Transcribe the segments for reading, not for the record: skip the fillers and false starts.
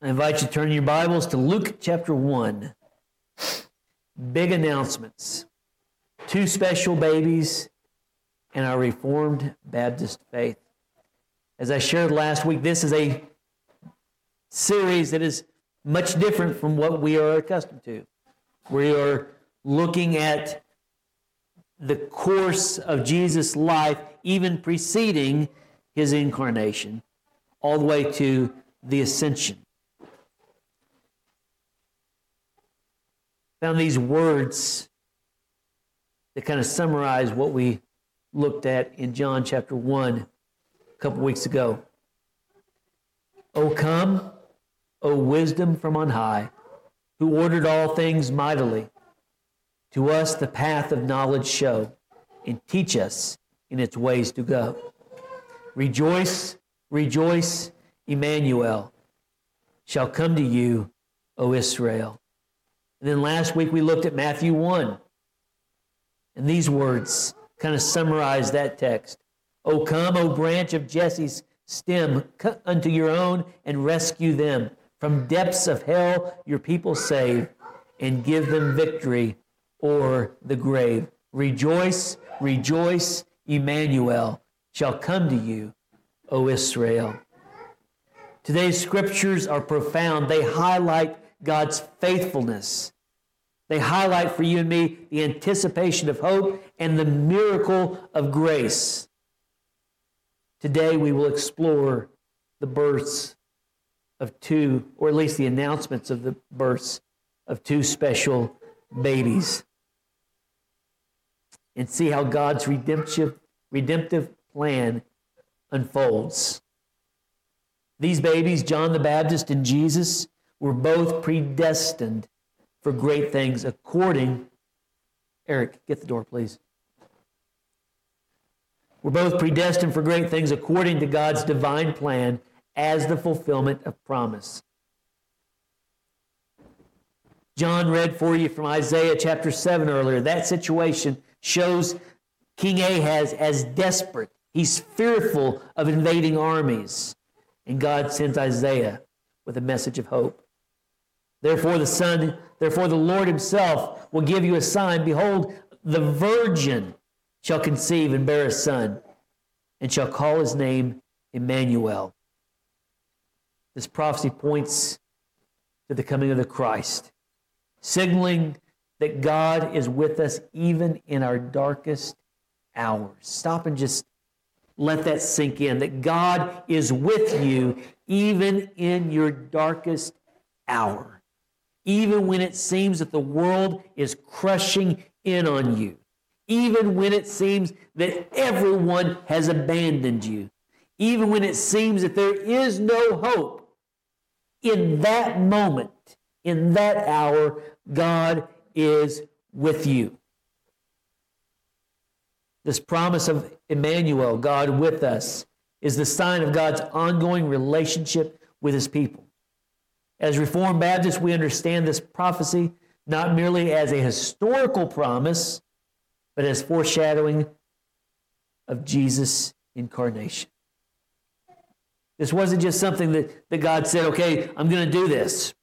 I invite you to turn your Bibles to Luke chapter 1. Big announcements. 2 special babies in our Reformed Baptist faith. As I shared last week, this is a series that is much different from what we are accustomed to. We are looking at the course of Jesus' life, even preceding his incarnation, all the way to the ascension. Found these words that kind of summarize what we looked at in John chapter 1 a couple weeks ago. O come, O wisdom from on high, who ordered all things mightily. To us the path of knowledge show, and teach us in its ways to go. Rejoice, rejoice, Emmanuel shall come to you, O Israel. And then last week we looked at Matthew 1. And these words kind of summarize that text. O come, O branch of Jesse's stem, cut unto your own and rescue them. From depths of hell your people save, and give them victory o'er the grave. Rejoice, rejoice, Emmanuel shall come to you, O Israel. Today's scriptures are profound. They highlight God's faithfulness. They highlight for you and me the anticipation of hope and the miracle of grace. Today we will explore the births of 2, or at least the announcements of the births of 2 special babies, and see how God's redemptive plan unfolds. These babies, John the Baptist and Jesus, were both predestined for great things according... Eric, get the door, please. We're both predestined for great things according to God's divine plan as the fulfillment of promise. John read for you from Isaiah chapter 7 earlier. That situation shows King Ahaz as desperate. He's fearful of invading armies. And God sends Isaiah with a message of hope. Therefore the Lord himself will give you a sign. Behold, the virgin shall conceive and bear a son, and shall call his name Emmanuel. This prophecy points to the coming of the Christ, signaling that God is with us even in our darkest hours. Stop and just let that sink in, that God is with you even in your darkest hour, even when it seems that the world is crushing in on you, even when it seems that everyone has abandoned you, even when it seems that there is no hope. In that moment, in that hour, God is with you. This promise of Emmanuel, God with us, is the sign of God's ongoing relationship with his people. As Reformed Baptists, we understand this prophecy not merely as a historical promise, but as foreshadowing of Jesus' incarnation. This wasn't just something that God said, okay, I'm going to do this.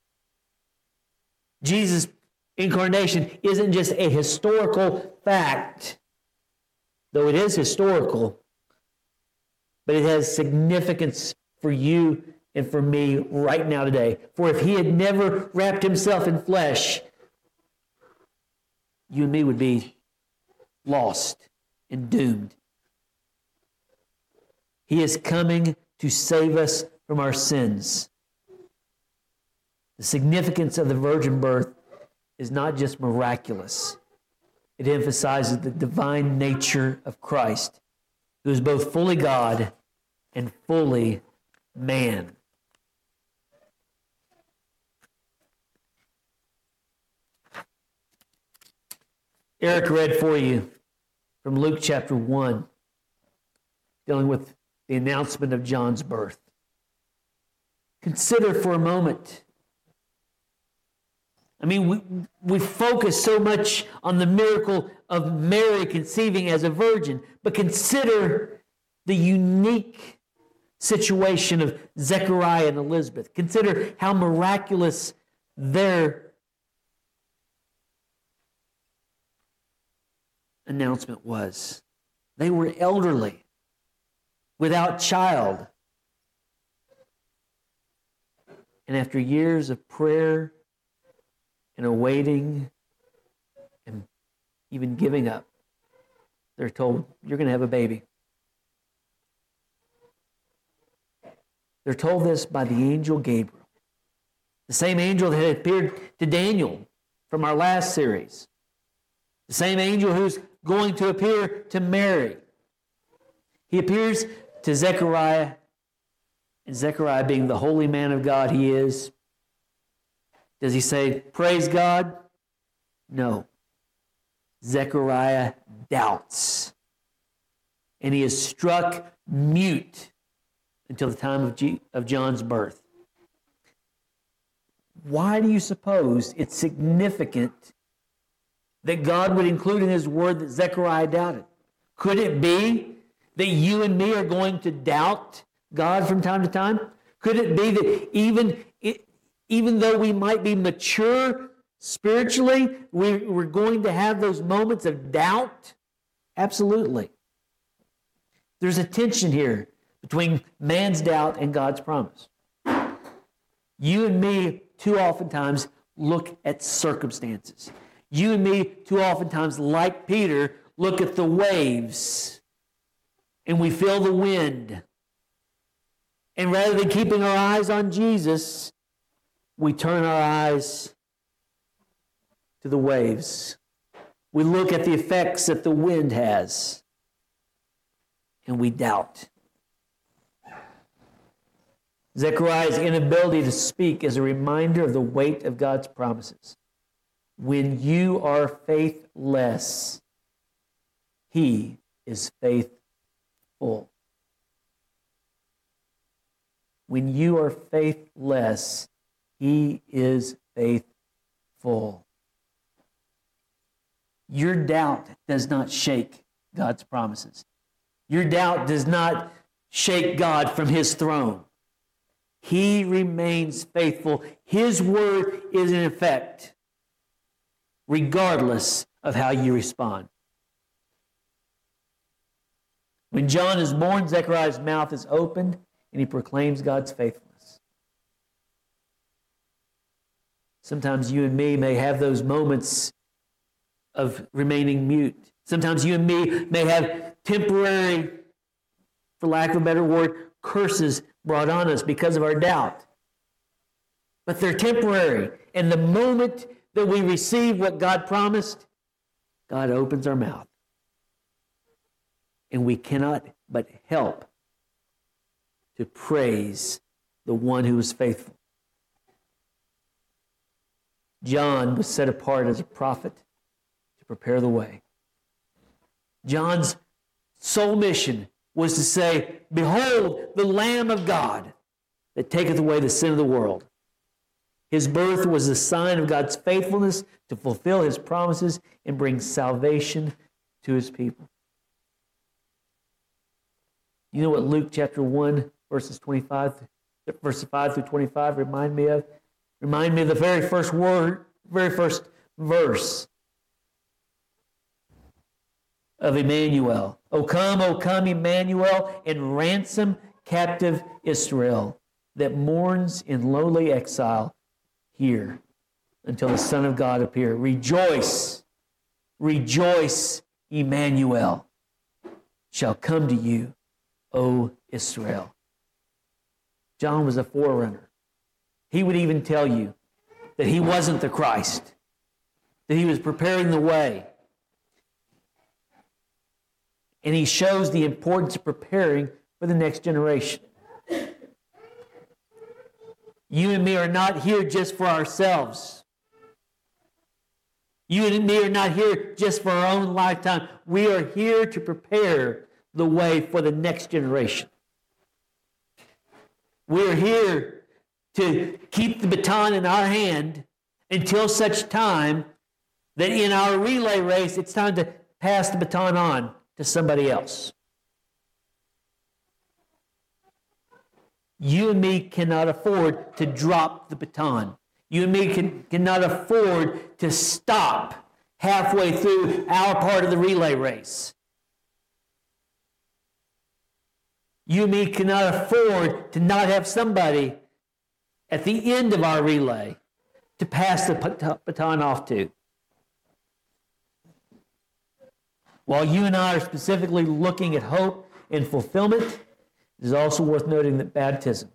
Jesus' incarnation isn't just a historical fact, though it is historical, but it has significance for you and for me right now today. For if he had never wrapped himself in flesh, you and me would be lost and doomed. He is coming to save us from our sins. The significance of the virgin birth is not just miraculous. It emphasizes the divine nature of Christ, who is both fully God and fully man. Eric read for you from Luke chapter 1, dealing with the announcement of John's birth. Consider for a moment. I mean, we focus so much on the miracle of Mary conceiving as a virgin, but consider the unique situation of Zechariah and Elizabeth. Consider how miraculous their announcement was. They were elderly, without child. And after years of prayer and awaiting and even giving up, they're told, you're going to have a baby. They're told this by the angel Gabriel, the same angel that had appeared to Daniel from our last series, the same angel who's going to appear to Mary. He appears to Zechariah, and Zechariah, being the holy man of God he is, does he say, praise God? No. Zechariah doubts, and he is struck mute until the time of John's birth. Why do you suppose it's significant that God would include in His Word that Zechariah doubted? Could it be that you and me are going to doubt God from time to time? Could it be that even though we might be mature spiritually, we're going to have those moments of doubt? Absolutely. There's a tension here between man's doubt and God's promise. You and me too oftentimes look at circumstances. You and me too oftentimes, like Peter, look at the waves and we feel the wind. And rather than keeping our eyes on Jesus, we turn our eyes to the waves. We look at the effects that the wind has, and we doubt. Zechariah's inability to speak is a reminder of the weight of God's promises. When you are faithless, He is faithful. When you are faithless, He is faithful. Your doubt does not shake God's promises. Your doubt does not shake God from His throne. He remains faithful. His word is in effect, regardless of how you respond. When John is born, Zechariah's mouth is opened and he proclaims God's faithfulness. Sometimes you and me may have those moments of remaining mute. Sometimes you and me may have temporary, for lack of a better word, curses brought on us because of our doubt. But they're temporary. And the moment that we receive what God promised, God opens our mouth. And we cannot but help to praise the one who is faithful. John was set apart as a prophet to prepare the way. John's sole mission was to say, behold, the Lamb of God that taketh away the sin of the world. His birth was a sign of God's faithfulness to fulfill His promises and bring salvation to His people. You know what Luke chapter 1, verses 5 through 25 remind me of? Remind me of the very first verse of Emmanuel. O come, Emmanuel, and ransom captive Israel that mourns in lowly exile here until the Son of God appear. Rejoice, rejoice, Emmanuel shall come to you, O Israel. John was a forerunner. He would even tell you that he wasn't the Christ, that he was preparing the way. And he shows the importance of preparing for the next generation. You and me are not here just for ourselves. You and me are not here just for our own lifetime. We are here to prepare the way for the next generation. We're here to keep the baton in our hand until such time that in our relay race, it's time to pass the baton on to somebody else. You and me cannot afford to drop the baton. You and me cannot afford to stop halfway through our part of the relay race. You and me cannot afford to not have somebody at the end of our relay to pass the baton off to. While you and I are specifically looking at hope and fulfillment, it is also worth noting that baptism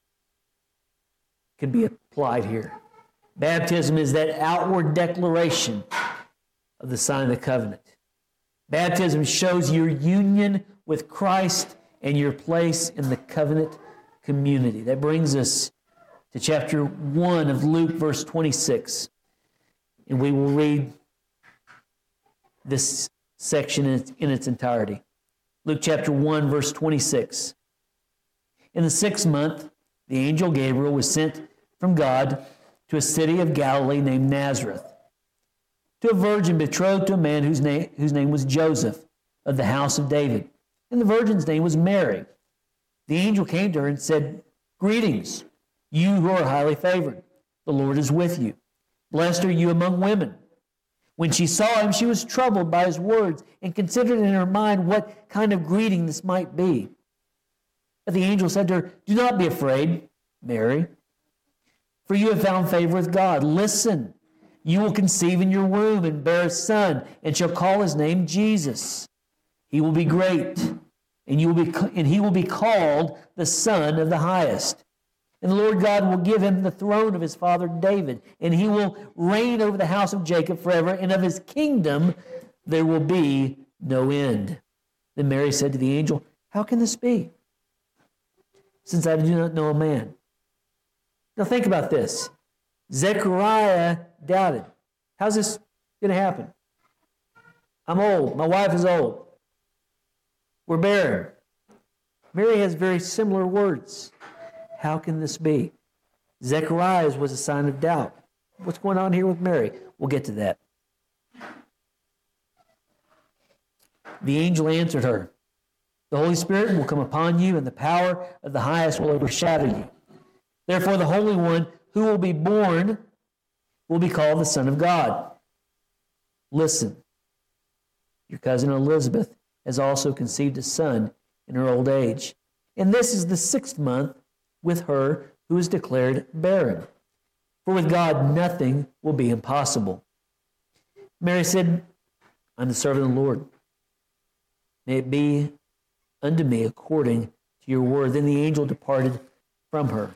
can be applied here. Baptism is that outward declaration of the sign of the covenant. Baptism shows your union with Christ and your place in the covenant community. That brings us to chapter 1 of Luke, verse 26. And we will read this section in its entirety. Luke chapter 1, verse 26. In the 6th month, the angel Gabriel was sent from God to a city of Galilee named Nazareth, to a virgin betrothed to a man whose name was Joseph, of the house of David. And the virgin's name was Mary. The angel came to her and said, "Greetings, you who are highly favored. The Lord is with you. Blessed are you among women." When she saw him, she was troubled by his words and considered in her mind what kind of greeting this might be. But the angel said to her, "Do not be afraid, Mary, for you have found favor with God. Listen, you will conceive in your womb and bear a son, and shall call his name Jesus. He will be great, and he will be called the Son of the Highest. And the Lord God will give him the throne of his father David, and he will reign over the house of Jacob forever, and of his kingdom there will be no end." Then Mary said to the angel, "How can this be, since I do not know a man?" Now think about this. Zechariah doubted. How's this going to happen? I'm old. My wife is old. We're barren. Mary has very similar words. How can this be? Zechariah's was a sign of doubt. What's going on here with Mary? We'll get to that. The angel answered her, "The Holy Spirit will come upon you, and the power of the Highest will overshadow you. Therefore, the Holy One who will be born will be called the Son of God. Listen, your cousin Elizabeth has also conceived a son in her old age, and this is the 6th month with her who is declared barren. For with God nothing will be impossible." Mary said, "I'm the servant of the Lord. May it be unto me according to your word." Then the angel departed from her.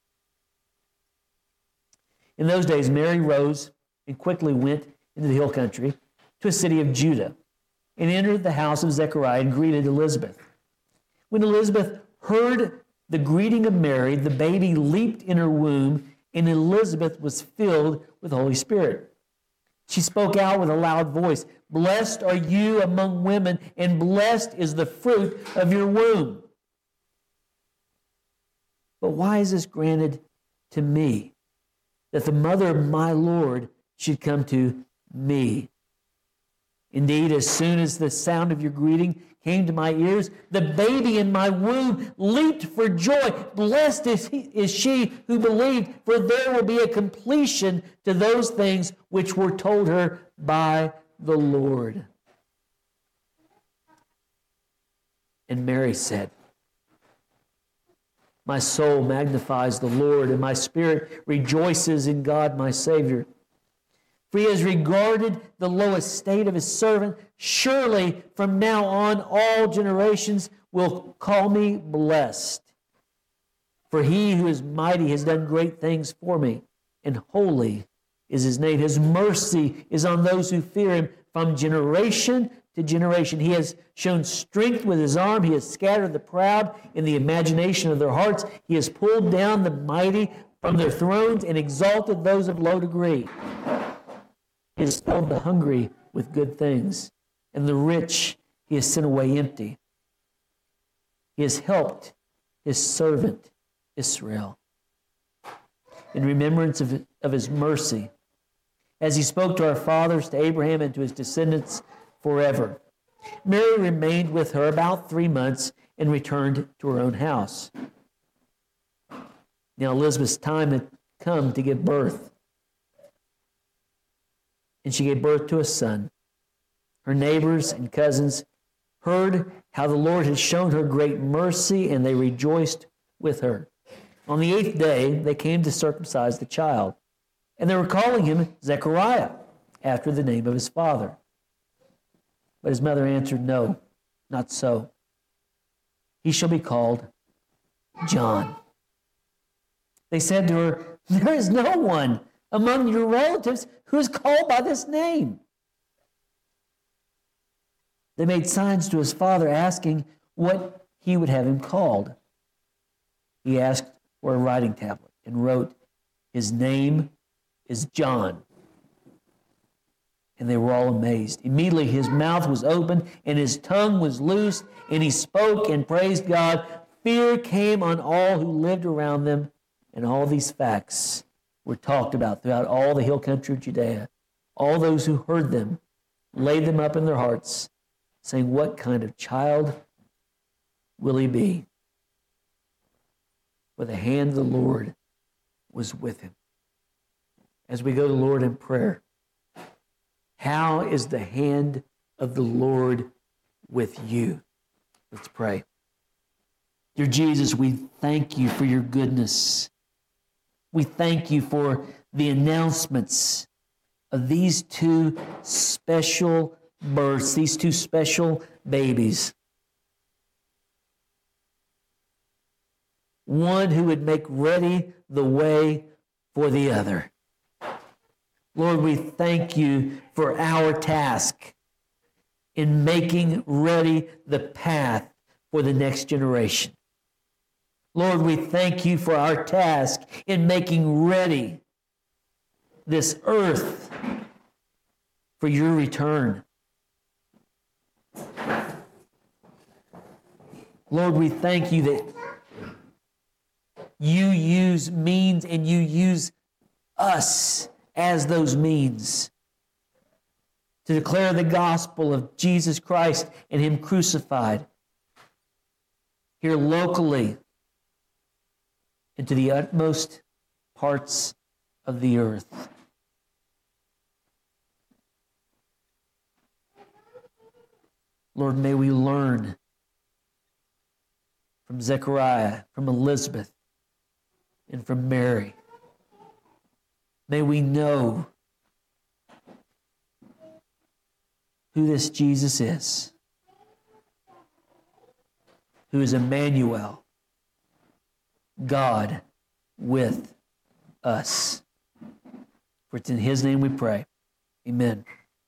In those days, Mary rose and quickly went into the hill country to a city of Judah, and entered the house of Zechariah and greeted Elizabeth. When Elizabeth heard the greeting of Mary, the baby leaped in her womb, and Elizabeth was filled with the Holy Spirit. She spoke out with a loud voice, "Blessed are you among women, and blessed is the fruit of your womb. But why is this granted to me, that the mother of my Lord should come to me? Indeed, as soon as the sound of your greeting came to my ears, the baby in my womb leaped for joy. Blessed is she who believed, for there will be a completion to those things which were told her by the Lord." And Mary said, "My soul magnifies the Lord, and my spirit rejoices in God my Savior. For he has regarded the low estate of his servant. Surely from now on all generations will call me blessed. For he who is mighty has done great things for me, and holy is his name. His mercy is on those who fear him from generation to generation. He has shown strength with his arm. He has scattered the proud in the imagination of their hearts. He has pulled down the mighty from their thrones and exalted those of low degree. He has filled the hungry with good things, and the rich he has sent away empty. He has helped his servant Israel in remembrance of his mercy, as he spoke to our fathers, to Abraham, and to his descendants forever." Mary remained with her about 3 months and returned to her own house. Now Elizabeth's time had come to give birth. And she gave birth to a son. Her neighbors and cousins heard how the Lord had shown her great mercy, and they rejoiced with her. On the 8th day, they came to circumcise the child, and they were calling him Zechariah, after the name of his father. But his mother answered, "No, not so. He shall be called John." They said to her, "There is no one among your relatives who is called by this name." They made signs to his father, asking what he would have him called. He asked for a writing tablet and wrote, "His name is John." And they were all amazed. Immediately his mouth was opened and his tongue was loosed, and he spoke and praised God. Fear came on all who lived around them, and all these facts were talked about throughout all the hill country of Judea. All those who heard them laid them up in their hearts, saying, "What kind of child will he be?" For the hand of the Lord was with him. As we go to the Lord in prayer, how is the hand of the Lord with you? Let's pray. Dear Jesus, we thank you for your goodness. We thank you for the announcements of these two special births, these two special babies. One who would make ready the way for the other. Lord, we thank you for our task in making ready the path for the next generation. Lord, we thank you for our task in making ready this earth for your return. Lord, we thank you that you use means and you use us as those means to declare the gospel of Jesus Christ and him crucified here locally and to the utmost parts of the earth. Lord, may we learn from Zechariah, from Elizabeth, and from Mary. May we know who this Jesus is, who is Emmanuel, God with us. For it's in his name we pray. Amen.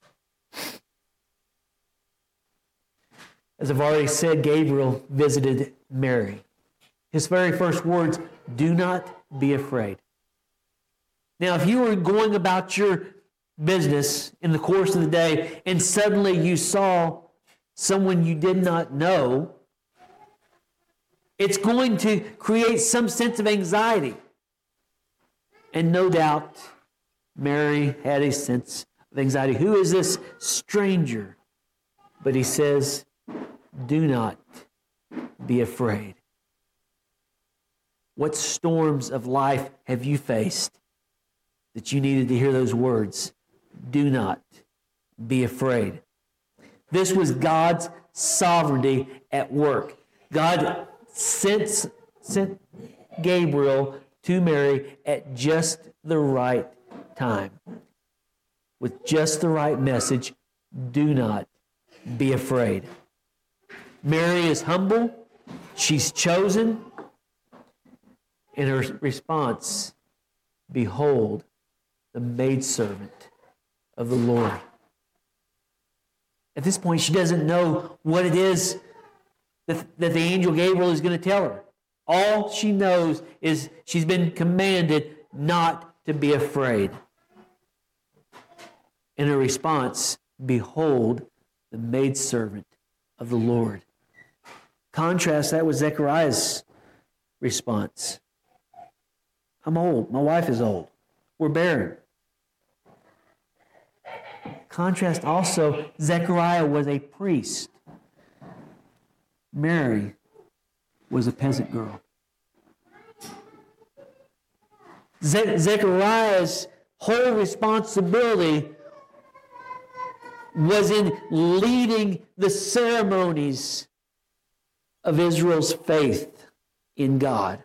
As I've already said, Gabriel visited Mary. His very first words, "Do not be afraid." Now, if you were going about your business in the course of the day and suddenly you saw someone you did not know, it's going to create some sense of anxiety. And no doubt, Mary had a sense of anxiety. Who is this stranger? But he says, "Do not be afraid." What storms of life have you faced that you needed to hear those words? Do not be afraid. This was God's sovereignty at work. God sent Gabriel to Mary at just the right time, with just the right message. Do not be afraid. Mary is humble. She's chosen. In her response, "Behold, the maidservant of the Lord." At this point, she doesn't know what it is that the angel Gabriel is going to tell her. All she knows is she's been commanded not to be afraid. In her response, "Behold, the maidservant of the Lord." Contrast that with Zechariah's response. "I'm old. My wife is old. We're barren." Contrast also, Zechariah was a priest. Mary was a peasant girl. Zechariah's whole responsibility was in leading the ceremonies of Israel's faith in God.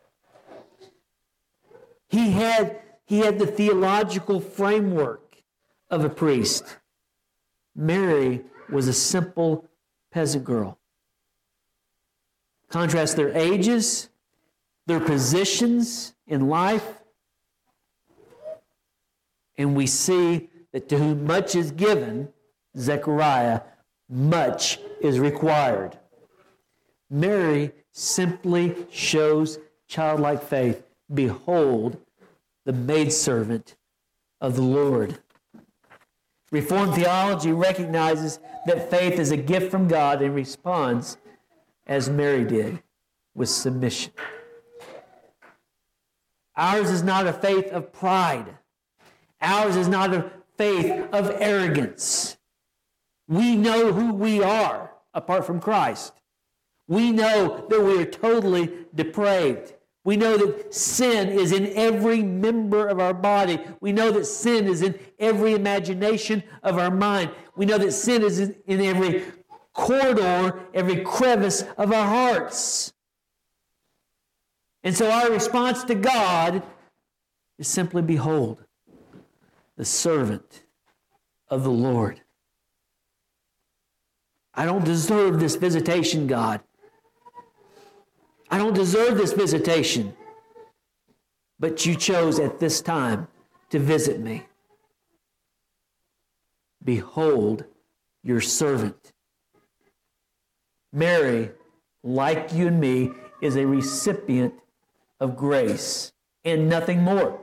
He had the theological framework of a priest. Mary was a simple peasant girl. Contrast their ages, their positions in life, and we see that to whom much is given, Zechariah, much is required. Mary simply shows childlike faith. Behold, the maidservant of the Lord. Reformed theology recognizes that faith is a gift from God and responds as Mary did, with submission. Ours is not a faith of pride. Ours is not a faith of arrogance. We know who we are apart from Christ. We know that we are totally depraved. We know that sin is in every member of our body. We know that sin is in every imagination of our mind. We know that sin is in every corridor, every crevice of our hearts. And so our response to God is simply, behold, the servant of the Lord. I don't deserve this visitation, God. I don't deserve this visitation. But you chose at this time to visit me. Behold your servant. Mary, like you and me, is a recipient of grace and nothing more.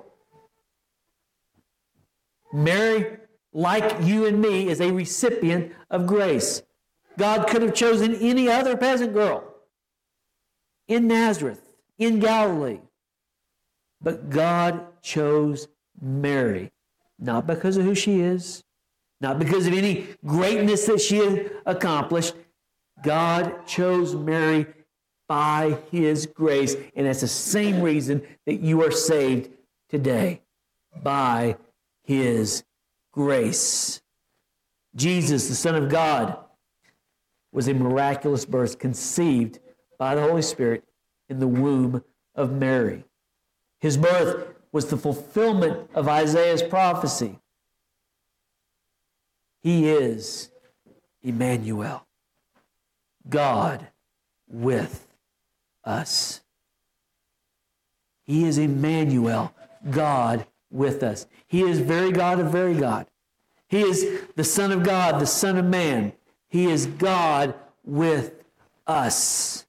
Mary, like you and me, is a recipient of grace. God could have chosen any other peasant girl in Nazareth, in Galilee. But God chose Mary, not because of who she is, not because of any greatness that she had accomplished. God chose Mary by His grace, and that's the same reason that you are saved today, by His grace. Jesus, the Son of God, was a miraculous birth conceived by the Holy Spirit in the womb of Mary. His birth was the fulfillment of Isaiah's prophecy. He is Emmanuel, God with us. He is Emmanuel, God with us. He is very God of very God. He is the Son of God, the Son of Man. He is God with us.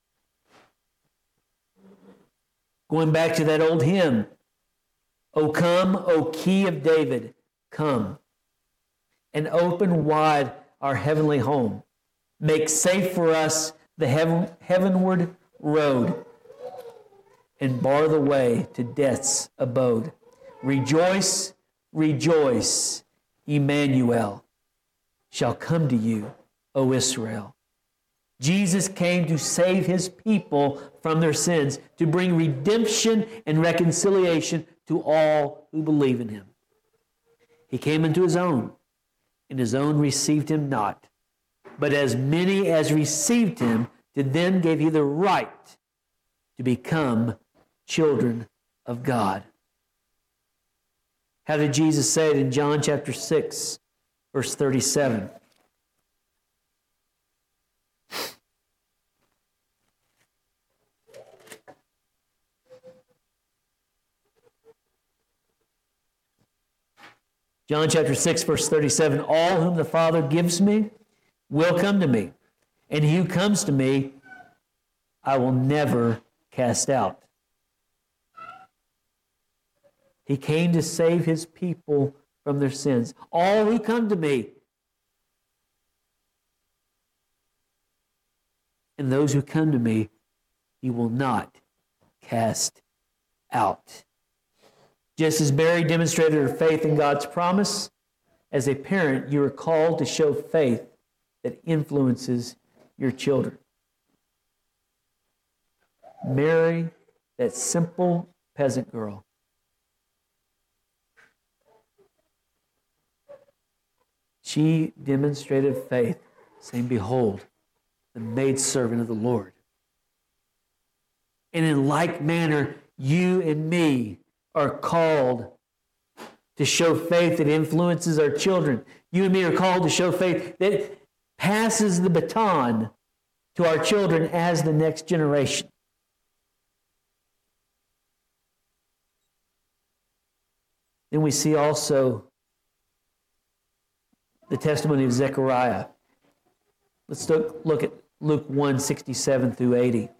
Going back to that old hymn, O come, O key of David, come, and open wide our heavenly home. Make safe for us the heavenward road, and bar the way to death's abode. Rejoice, rejoice, Emmanuel shall come to you, O Israel. Jesus came to save His people from their sins, to bring redemption and reconciliation to all who believe in Him. He came into His own, and His own received Him not. But as many as received Him, to them gave He the right to become children of God. How did Jesus say it in John chapter 6, verse 37? John chapter 6, verse 37, all whom the Father gives me will come to me, and he who comes to me, I will never cast out. He came to save His people from their sins. All who come to me, and those who come to me, He will not cast out. Just as Mary demonstrated her faith in God's promise, as a parent, you are called to show faith that influences your children. Mary, that simple peasant girl, she demonstrated faith, saying, Behold, the maidservant of the Lord. And in like manner, you and me are called to show faith that influences our children. You and me are called to show faith that passes the baton to our children as the next generation. Then we see also the testimony of Zechariah. Let's look at Luke 1:67 through 80.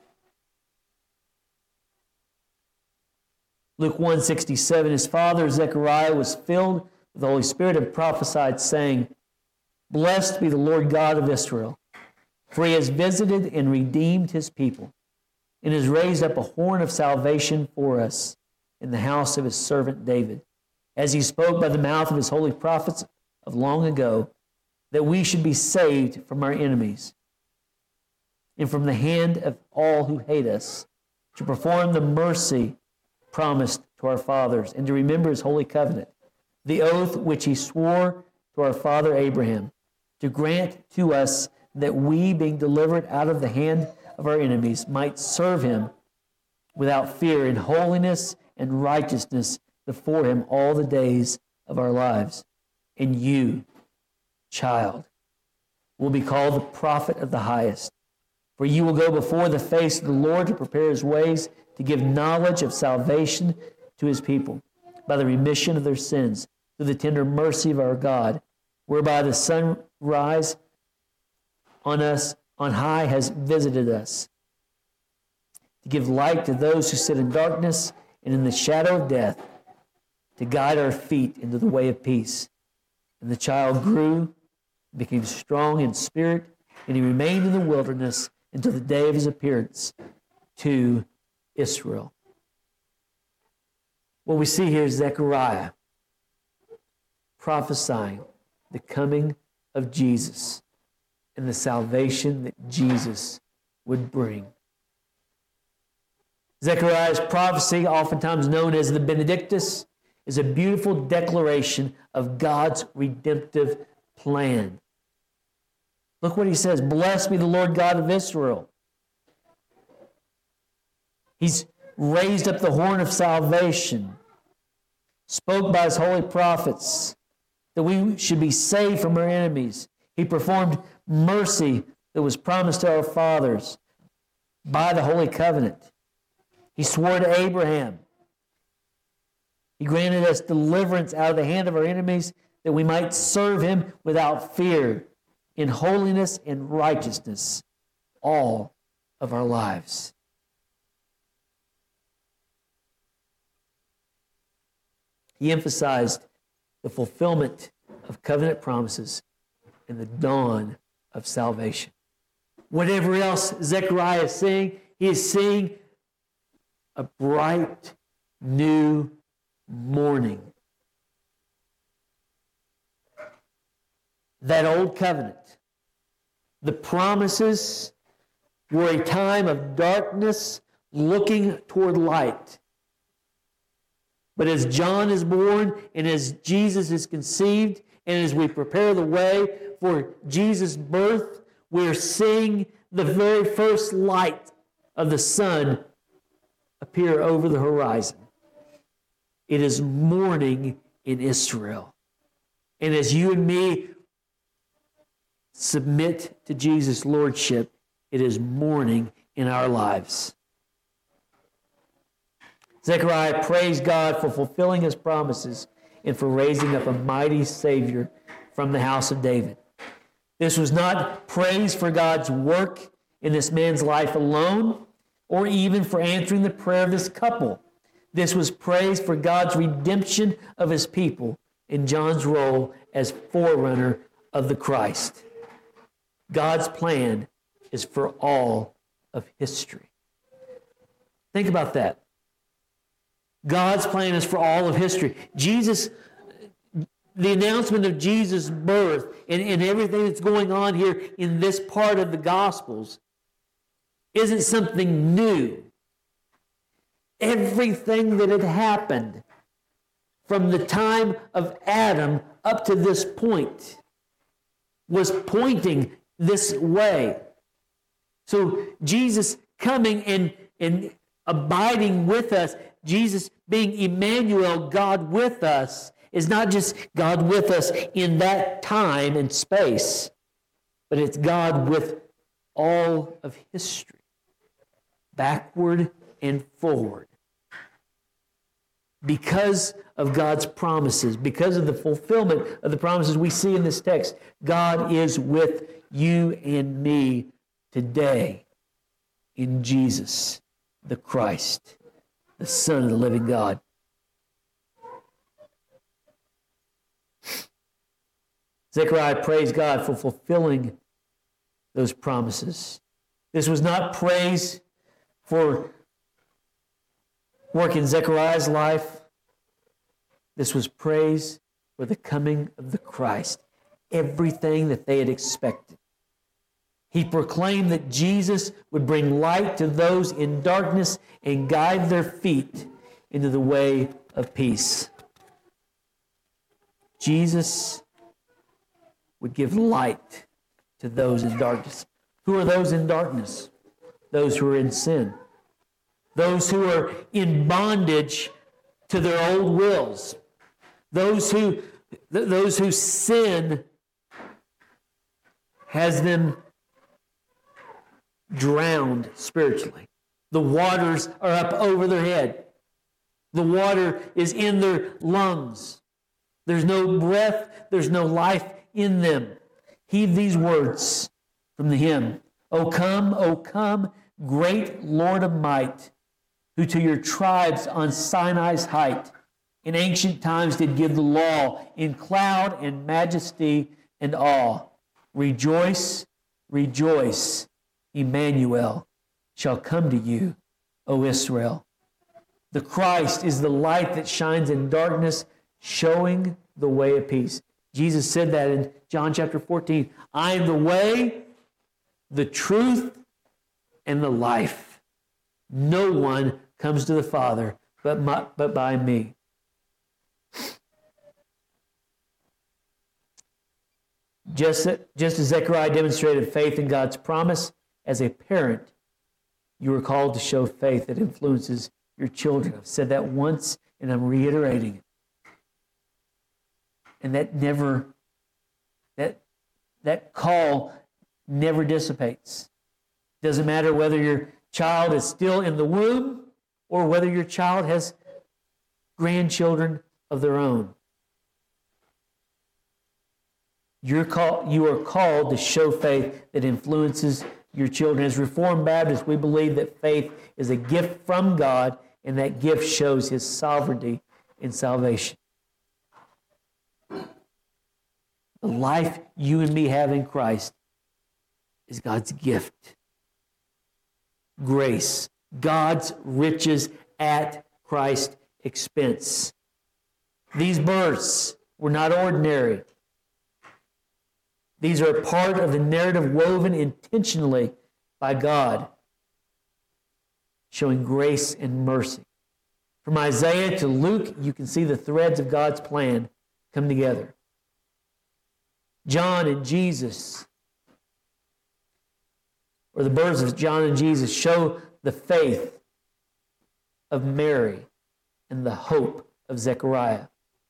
Luke 1:67, his father Zechariah was filled with the Holy Spirit and prophesied, saying, Blessed be the Lord God of Israel, for he has visited and redeemed his people, and has raised up a horn of salvation for us in the house of his servant David, as he spoke by the mouth of his holy prophets of long ago, that we should be saved from our enemies and from the hand of all who hate us, to perform the mercy promised to our fathers, and to remember his holy covenant, the oath which he swore to our father Abraham, to grant to us that we, being delivered out of the hand of our enemies, might serve him without fear in holiness and righteousness before him all the days of our lives. And you, child, will be called the prophet of the highest, for you will go before the face of the Lord to prepare his ways, to give knowledge of salvation to his people by the remission of their sins, through the tender mercy of our God, whereby the sunrise on us on high has visited us, to give light to those who sit in darkness and in the shadow of death, to guide our feet into the way of peace. And the child grew, became strong in spirit, and he remained in the wilderness until the day of his appearance to Israel. What we see here is Zechariah prophesying the coming of Jesus and the salvation that Jesus would bring. Zechariah's prophecy, oftentimes known as the Benedictus, is a beautiful declaration of God's redemptive plan. Look what he says, Blessed be the Lord God of Israel. He's raised up the horn of salvation, spoke by his holy prophets that we should be saved from our enemies. He performed mercy that was promised to our fathers by the holy covenant. He swore to Abraham. He granted us deliverance out of the hand of our enemies, that we might serve him without fear, in holiness and righteousness all of our lives. He emphasized the fulfillment of covenant promises and the dawn of salvation. Whatever else Zechariah is seeing, he is seeing a bright new morning. That old covenant, the promises were a time of darkness looking toward light. But as John is born and as Jesus is conceived and as we prepare the way for Jesus' birth, we're seeing the very first light of the sun appear over the horizon. It is morning in Israel. And as you and me submit to Jesus' lordship, it is morning in our lives. Zechariah praised God for fulfilling his promises and for raising up a mighty Savior from the house of David. This was not praise for God's work in this man's life alone, or even for answering the prayer of this couple. This was praise for God's redemption of his people in John's role as forerunner of the Christ. God's plan is for all of history. Think about that. God's plan is for all of history. Jesus, the announcement of Jesus' birth and everything that's going on here in this part of the Gospels isn't something new. Everything that had happened from the time of Adam up to this point was pointing this way. So Jesus coming and abiding with us, Jesus being Emmanuel, God with us, is not just God with us in that time and space, but it's God with all of history, backward and forward. Because of God's promises, because of the fulfillment of the promises we see in this text, God is with you and me today in Jesus, the Christ, the Son of the living God. Zechariah praised God for fulfilling those promises. This was not praise for work in Zechariah's life. This was praise for the coming of the Christ. Everything that they had expected. He proclaimed that Jesus would bring light to those in darkness and guide their feet into the way of peace. Jesus would give light to those in darkness. Who are those in darkness? Those who are in sin. Those who are in bondage to their old wills. Those who sin has them drowned spiritually. The waters are up over their head. The water is in their lungs. There's no breath, there's no life in them. Heed these words from the hymn. O come, great Lord of might, who to your tribes on Sinai's height in ancient times did give the law in cloud and majesty and awe. Rejoice, rejoice, Emmanuel shall come to you, O Israel. The Christ is the light that shines in darkness, showing the way of peace. Jesus said that in John chapter 14. I am the way, the truth, and the life. No one comes to the Father but by me. Just as Zechariah demonstrated faith in God's promise, as a parent, you are called to show faith that influences your children. I've said that once, and I'm reiterating it. And that call never dissipates. Doesn't matter whether your child is still in the womb or whether your child has grandchildren of their own. You are called to show faith that influences your children. As Reformed Baptists, we believe that faith is a gift from God, and that gift shows His sovereignty in salvation. The life you and me have in Christ is God's gift. Grace. God's riches at Christ's expense. These births were not ordinary. These are a part of the narrative woven intentionally by God, showing grace and mercy. From Isaiah to Luke, you can see the threads of God's plan come together. John and Jesus, or the births of John and Jesus, show the faith of Mary and the hope of Zechariah.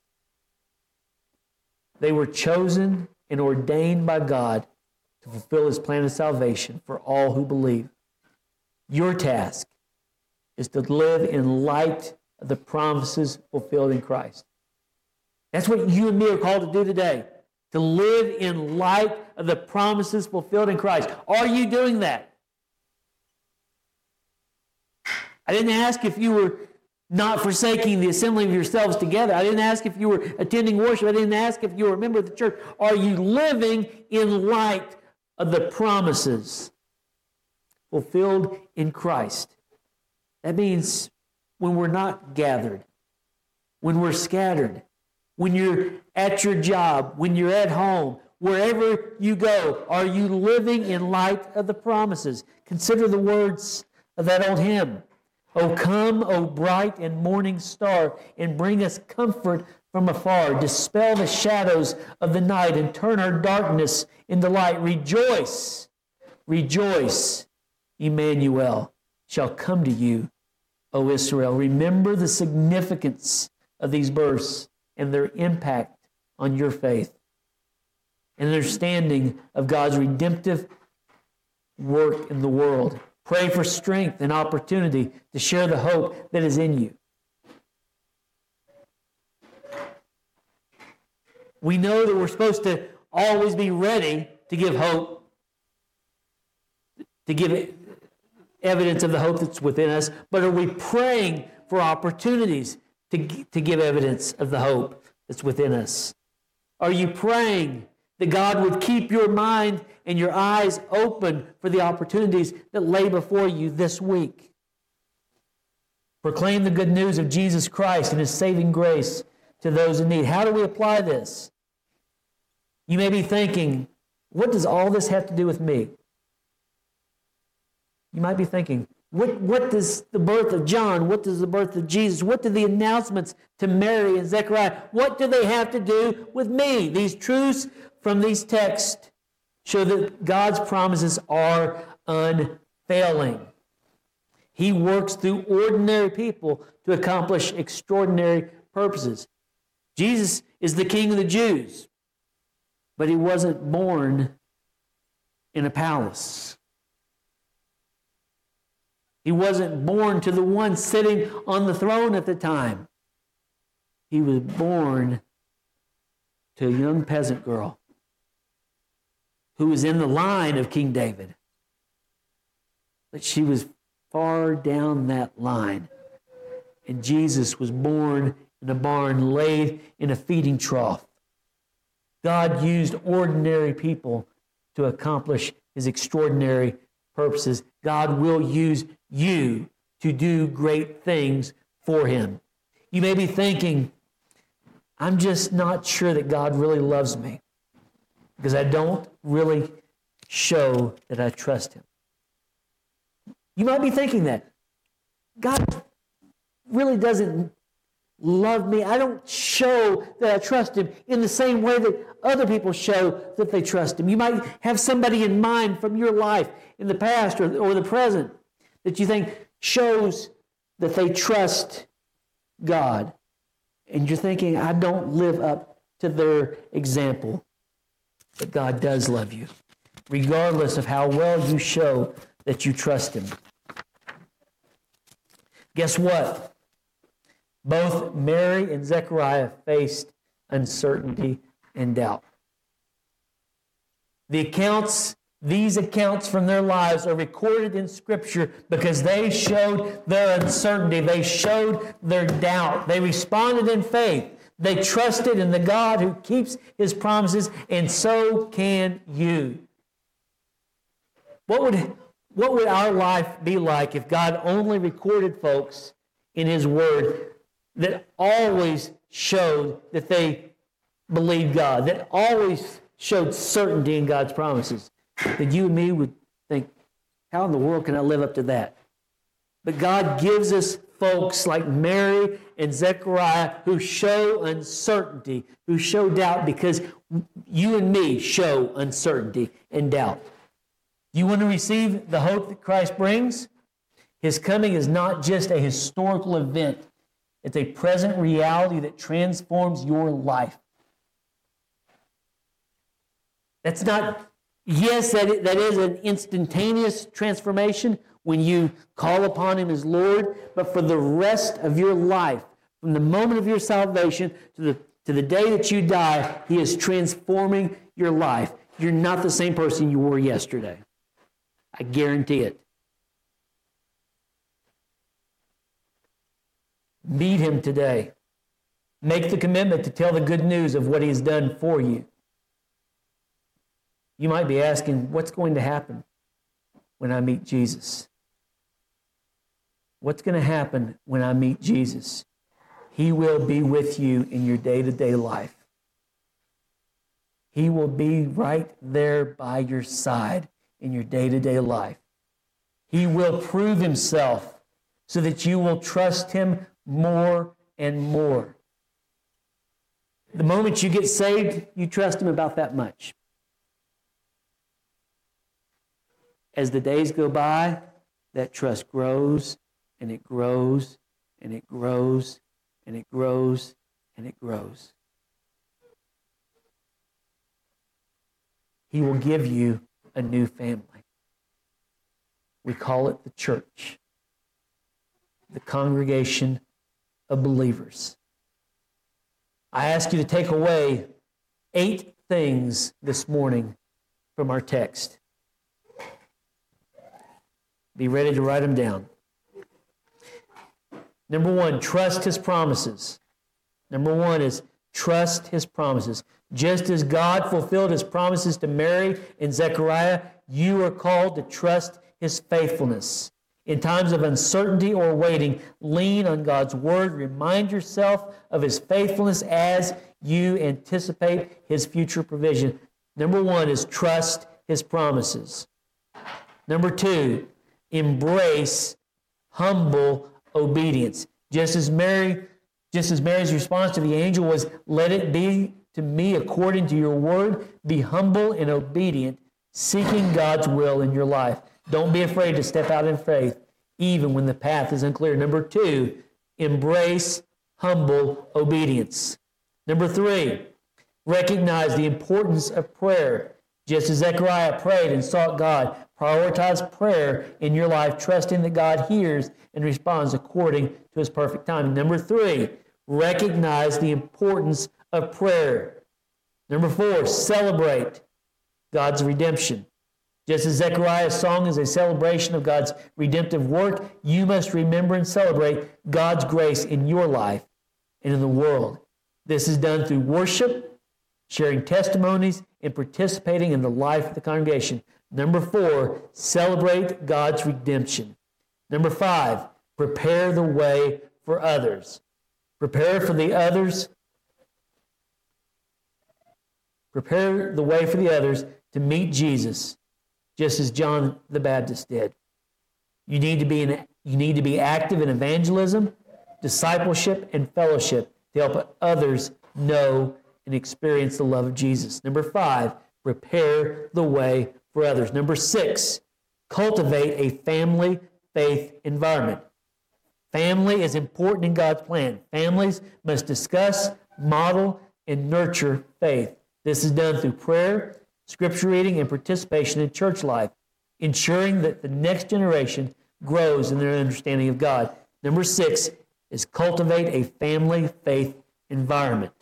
They were chosen and ordained by God to fulfill His plan of salvation for all who believe. Your task is to live in light of the promises fulfilled in Christ. That's what you and me are called to do today, to live in light of the promises fulfilled in Christ. Are you doing that? I didn't ask if you were not forsaking the assembling of yourselves together. I didn't ask if you were attending worship. I didn't ask if you were a member of the church. Are you living in light of the promises fulfilled in Christ? That means when we're not gathered, when we're scattered, when you're at your job, when you're at home, wherever you go, are you living in light of the promises? Consider the words of that old hymn. O come, O bright and morning star, and bring us comfort from afar. Dispel the shadows of the night and turn our darkness into light. Rejoice, rejoice, Emmanuel shall come to you, O Israel. Remember the significance of these births and their impact on your faith and understanding of God's redemptive work in the world. Pray for strength and opportunity to share the hope that is in you. We know that we're supposed to always be ready to give hope, to give evidence of the hope that's within us, but are we praying for opportunities to give evidence of the hope that's within us? Are you praying that God would keep your mind and your eyes open for the opportunities that lay before you this week? Proclaim the good news of Jesus Christ and His saving grace to those in need. How do we apply this? You may be thinking, what does all this have to do with me? You might be thinking, what does the birth of John, what does the birth of Jesus, what do the announcements to Mary and Zechariah, what do they have to do with me? These truths from these texts show that God's promises are unfailing. He works through ordinary people to accomplish extraordinary purposes. Jesus is the King of the Jews, but He wasn't born in a palace. He wasn't born to the one sitting on the throne at the time. He was born to a young peasant girl who was in the line of King David. But she was far down that line. And Jesus was born in a barn, laid in a feeding trough. God used ordinary people to accomplish His extraordinary purposes. God will use you to do great things for Him. You may be thinking, I'm just not sure that God really loves me because I don't really show that I trust Him. You might be thinking that. God really doesn't love me. I don't show that I trust Him in the same way that other people show that they trust Him. You might have somebody in mind from your life in the past or the present that you think shows that they trust God. And you're thinking, I don't live up to their example. But God does love you, regardless of how well you show that you trust Him. Guess what? Both Mary and Zechariah faced uncertainty and doubt. These accounts from their lives are recorded in Scripture because they showed their uncertainty. They showed their doubt. They responded in faith. They trusted in the God who keeps His promises, and so can you. What would our life be like if God only recorded folks in His Word that always showed that they believed God, that always showed certainty in God's promises? That you and me would think, how in the world can I live up to that? But God gives us folks like Mary and Zechariah who show uncertainty, who show doubt, because you and me show uncertainty and doubt. You want to receive the hope that Christ brings? His coming is not just a historical event. It's a present reality that transforms your life. That's not... Yes, that is an instantaneous transformation when you call upon Him as Lord, but for the rest of your life, from the moment of your salvation to the day that you die, He is transforming your life. You're not the same person you were yesterday. I guarantee it. Meet Him today. Make the commitment to tell the good news of what He has done for you. You might be asking, what's going to happen when I meet Jesus? What's going to happen when I meet Jesus? He will be with you in your day-to-day life. He will be right there by your side in your day-to-day life. He will prove Himself so that you will trust Him more and more. The moment you get saved, you trust Him about that much. As the days go by, that trust grows, and it grows, and it grows, and it grows, and it grows. He will give you a new family. We call it the church, the congregation of believers. I ask you to take away 8 things this morning from our text. Be ready to write them down. Number 1, trust His promises. Number 1 is trust His promises. Just as God fulfilled His promises to Mary and Zechariah, you are called to trust His faithfulness. In times of uncertainty or waiting, lean on God's word. Remind yourself of His faithfulness as you anticipate His future provision. Number 1 is trust His promises. Number 2, embrace humble obedience. Just as Mary's response to the angel was, "Let it be to me according to your word," be humble and obedient, seeking God's will in your life. Don't be afraid to step out in faith, even when the path is unclear. Number 2, embrace humble obedience. Number 3, recognize the importance of prayer. Just as Zechariah prayed and sought God, prioritize prayer in your life, trusting that God hears and responds according to His perfect time. Number 3, recognize the importance of prayer. Number 4, celebrate God's redemption. Just as Zechariah's song is a celebration of God's redemptive work, you must remember and celebrate God's grace in your life and in the world. This is done through worship, sharing testimonies, and participating in the life of the congregation. Number 4, celebrate God's redemption. Number 5, prepare the way for others. Prepare for the others. Prepare the way for the others to meet Jesus, just as John the Baptist did. You need to be active in evangelism, discipleship, and fellowship to help others know and experience the love of Jesus. Number 5, prepare the way for others. Number 6, cultivate a family faith environment. Family is important in God's plan. Families must discuss, model, and nurture faith. This is done through prayer, scripture reading, and participation in church life, ensuring that the next generation grows in their understanding of God. Number 6 is cultivate a family faith environment.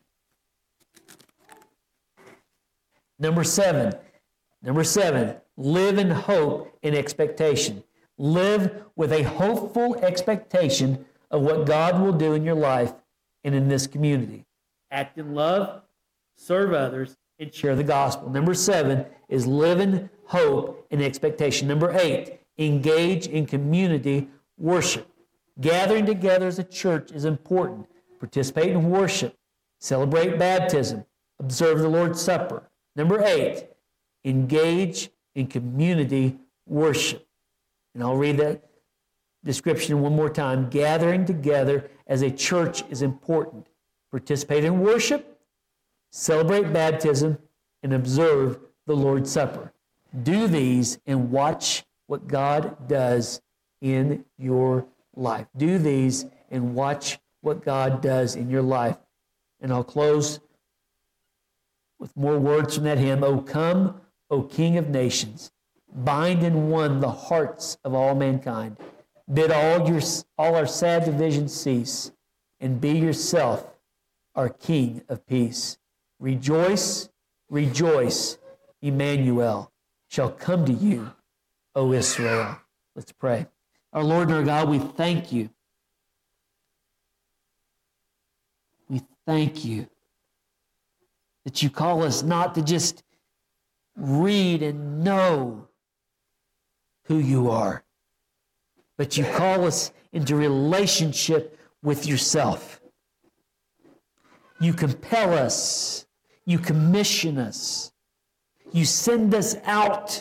Number seven, live in hope and expectation. Live with a hopeful expectation of what God will do in your life and in this community. Act in love, serve others, and share the gospel. Number 7 is live in hope and expectation. Number 8, engage in community worship. Gathering together as a church is important. Participate in worship. Celebrate baptism. Observe the Lord's Supper. Number 8, engage in community worship. And I'll read that description one more time. Gathering together as a church is important. Participate in worship, celebrate baptism, and observe the Lord's Supper. Do these and watch what God does in your life. Do these and watch what God does in your life. And I'll close with more words from that hymn. O come, O King of nations, bind in one the hearts of all mankind. Bid all our sad divisions cease, and be yourself our King of peace. Rejoice, rejoice, Emmanuel shall come to you, O Israel. Let's pray. Our Lord and our God, we thank you. We thank you that you call us not to just read and know who you are, but you call us into relationship with yourself. You compel us. You commission us. You send us out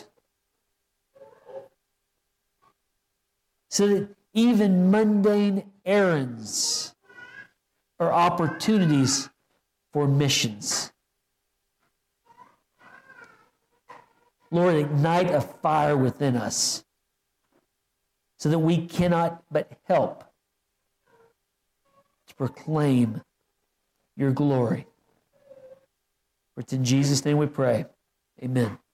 so that even mundane errands are opportunities for missions. Lord, ignite a fire within us so that we cannot but help to proclaim your glory. For it's in Jesus' name we pray. Amen.